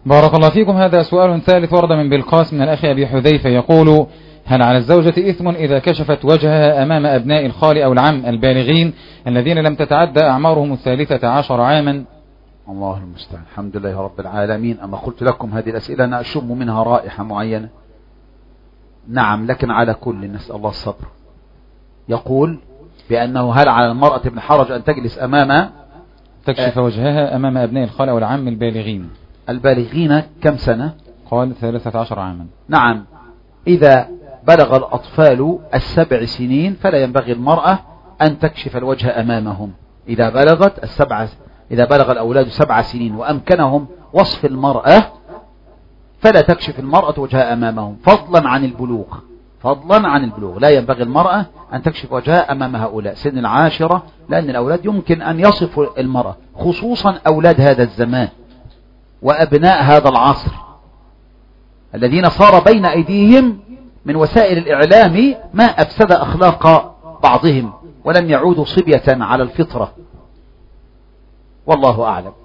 بارك الله فيكم. هذا سؤال ثالث ورد من بالقاس من الأخ أبي حذيفة يقول: هل على الزوجة إثم إذا كشفت وجهها أمام أبناء الخال أو العم البالغين الذين لم تتعدى أعمارهم 13 عاما؟ الله المستعان. الحمد لله رب العالمين. أما قلت لكم هذه الأسئلة أنا أشم منها رائحة معينة. نعم، لكن على كل نسأل الله الصبر. يقول بأنه هل على المرأة ابن حرج أن تجلس تكشف وجهها أمام أبناء الخال أو العم البالغين كم سنة؟ قال 13 عاما. نعم، إذا بلغ الأطفال 7 سنين فلا ينبغي المرأة أن تكشف الوجه أمامهم. إذا بلغ الأولاد 7 سنين وأمكنهم وصف المرأة فلا تكشف المرأة وجهها أمامهم، فضلا عن البلوغ. لا ينبغي المرأة أن تكشف وجهها أمام هؤلاء سن 10، لأن الأولاد يمكن أن يصفوا المرأة، خصوصا أولاد هذا الزمان وأبناء هذا العصر الذين صار بين أيديهم من وسائل الإعلام ما أفسد أخلاق بعضهم ولم يعودوا صبية على الفطرة. والله أعلم.